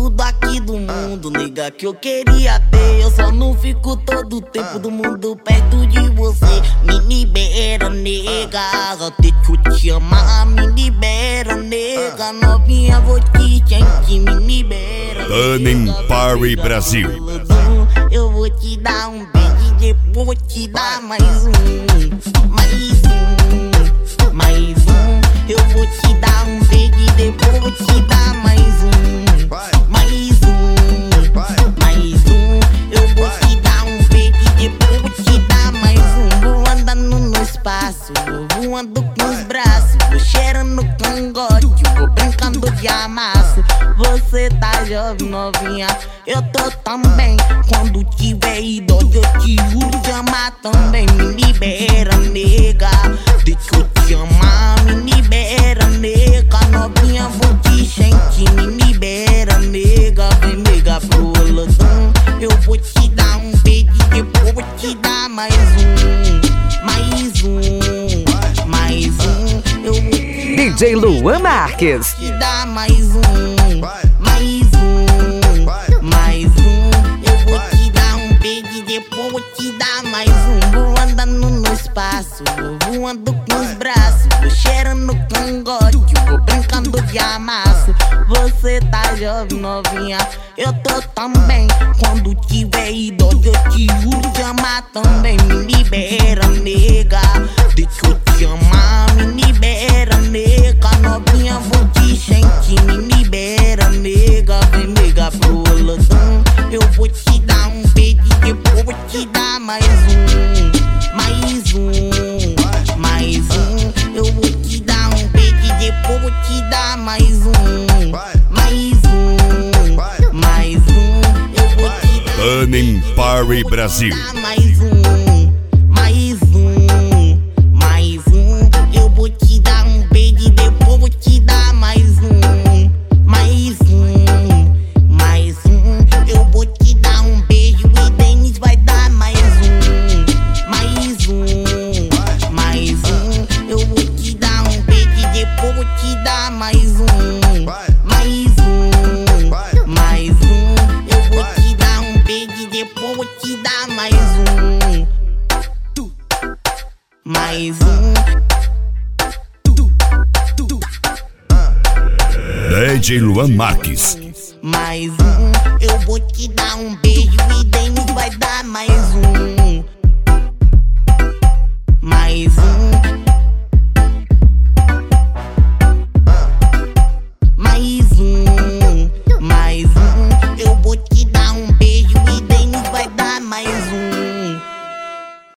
tudo aqui do mundo, nega, que eu queria ter. Eu só não fico todo o tempo do mundo perto de você. Me libera, nega, deixa eu te amar. Me libera, nega, novinha, vou te sentir. Me libera, Tanem Party Brasil. Eu vou te dar um beijo e depois vou te dar mais um. Mais um, mais um. Eu vou te dar um beijo e depois vou te dar mais um. Mais um, mais um. Eu vou te dar um beijo e depois vou te dar mais um. Vou andando no espaço, vou voando com os braços, vou cheirando cangote, vou brincando de amasso. Você tá jovem, novinha, eu tô também. Quando tiver idoso eu te juro de amar também. Me libera, nega, deixa eu te amar. Me libera, nega, novinha, vou te sentir. Me libera, nega, vem nega pro olodão. Eu vou te dar um beijo e depois vou te dar mais um. Mais um, mais um. Eu vou DJ Luan Marques. te dar mais um. Mais um, mais um. Eu vou te dar um beijo e depois vou te dar mais um. Vou andando no espaço, vou voando com os braços, vou cheirando cangote, vou brincando de amasso. Você tá jovem, novinha, eu tô também. Quando tiver idoso eu te juro de amar também. Me libera, nega, deixa eu te amar. Me libera, nega, novinha, vou te sentir. Me libera, nega, vem nega pro olodão. Eu vou te dar um beijo e depois vou te dar mais um. Mais um, mais um. Eu vou te dar um beijo e depois vou te dar mais um. Mais um, mais um. Eu vou te dar Tanem Party Brasil. mais um. Mais um, mais um. Eu vou te dar um beijo e depois vou te dar mais um. Mais um, mais um. Eu vou te dar um beijo e Denis vai dar mais um. Mais um, mais um. Eu vou te dar um beijo e depois vou te dar mais um. Mais um, mais um. Eu vou te dar um beijo e depois vou te dar mais um. Mais um. DJ Luan Marques. Mais um. Eu vou te dar um beijo e Denis vai dar mais